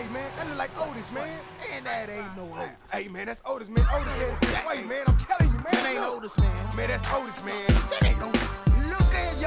Hey, man, that look like Otis, man. And that ain't no Otis. Hey, man, that's Otis, man. Otis said it this way, man. I'm telling you, man. That ain't Look. Otis, man. Man, that's Otis, man. That ain't Otis. Look at